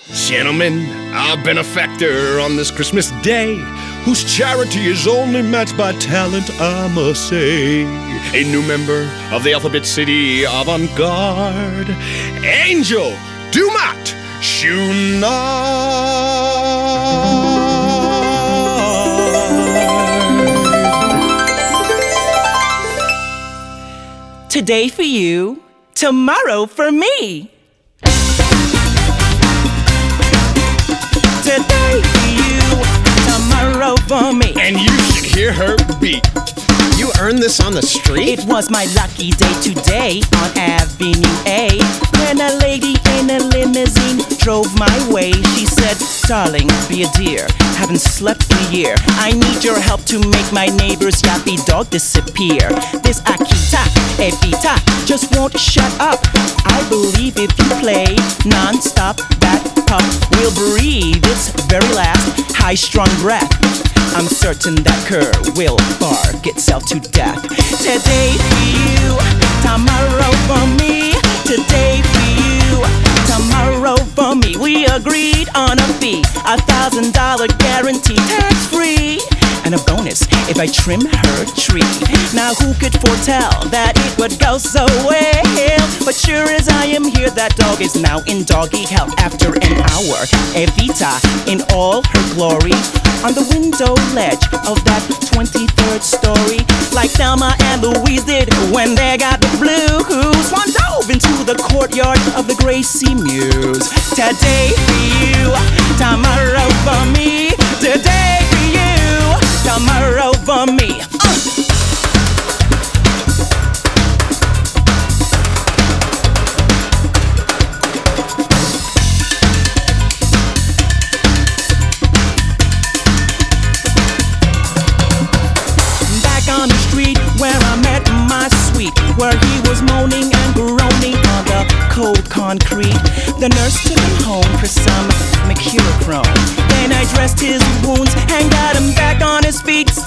Gentlemen, a benefactor on this Christmas day, whose charity is only matched by talent, I must say. A new member of the Alphabet City avant-garde, Angel Dumont Chouinard. Today for you, tomorrow for me. Today for you, tomorrow for me. And you should hear her beat. You earned this on the street? It was my lucky day today on Avenue A, when a lady in a limousine drove my way. She said, darling, be a dear, haven't slept in a year. I need your help to make my neighbor's yappy dog disappear. This Akita, Evita, just won't shut up. I believe if you play non-stop, that pup will breathe its very last high-strung breath. I'm certain that cur will bark itself to death. Today for you, tomorrow for me. Today for you, tomorrow for me. We agreed on a fee, $1,000 guarantee, tax-free, and a bonus if I trim her tree. Now who could foretell that it would go so well? But sure as I am here, that dog is now in doggy hell. After an hour, Evita in all her glory, on the window ledge of that 23rd story, like Thelma and Louise did when they got the blues, one dove into the courtyard of the Gracie Muse. Today for you, tomorrow for me. Today for you, tomorrow for me. On the street where I met my sweet, where he was moaning and groaning on the cold concrete. The nurse took him home for some mercurochrome. Then I dressed his wounds and got him back on his feet.